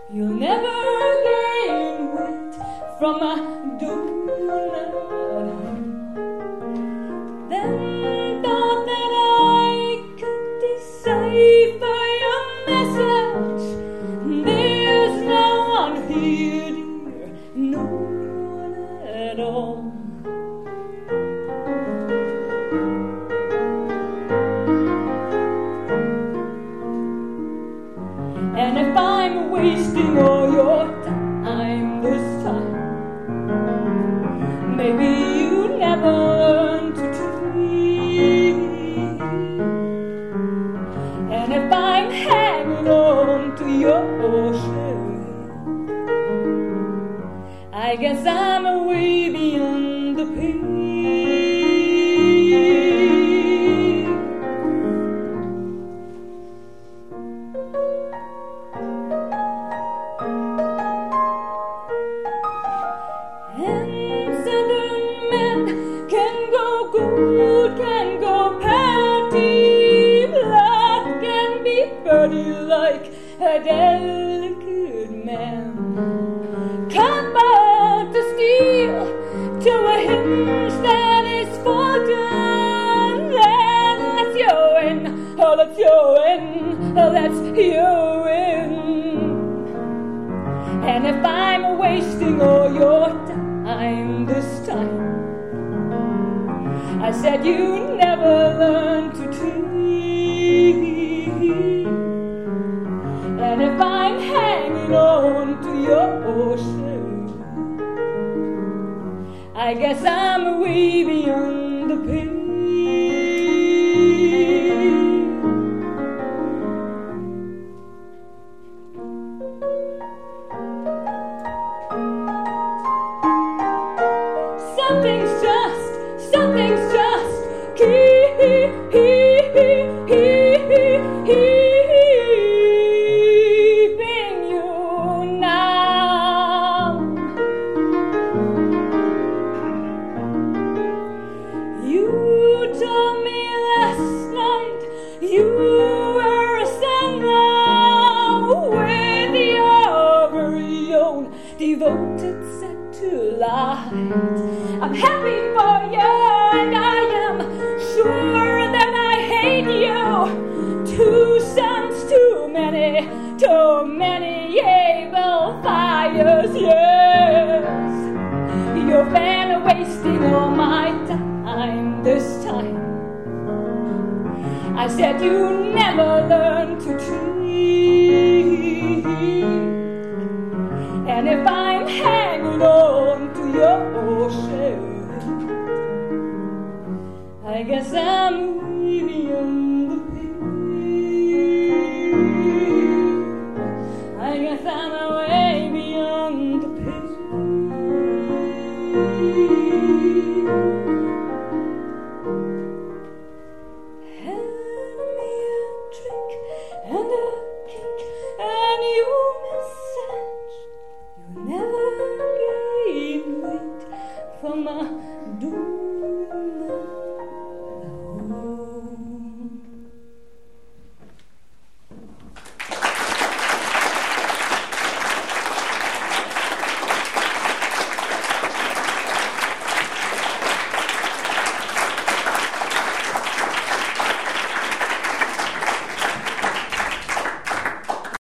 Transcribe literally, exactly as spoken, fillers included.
You'll never gain weight from a donut. Then thought that I could decipher your message. There's no one here, dear, no one at all. And if I'm wasting all your time this time, maybe you never learn to dream. And if I'm hanging on to your shade, I guess I'm way beyond the pain. And southern men can go good, can go patty, blood can be dirty like a delicate man. Can't buy the steel to a hinge that is forged. Then let's you in, oh let's you in, oh let's you in. And if I'm wasting all your time this time, I said you never learn to dream. And if I'm hanging on to your shade, I guess I'm way beyond the pain. Something's just, something's just keeping you now. You told me last night you were a singer with your very own devoted set to light. I'm happy for you, and I am sure that I hate you. Two suns, too many, too many able fires, yes. You've been wasting all my time this time. I said you never learn to treat. And if I'm hanging on to your shade, I guess I'm way beyond the pain. I guess I'm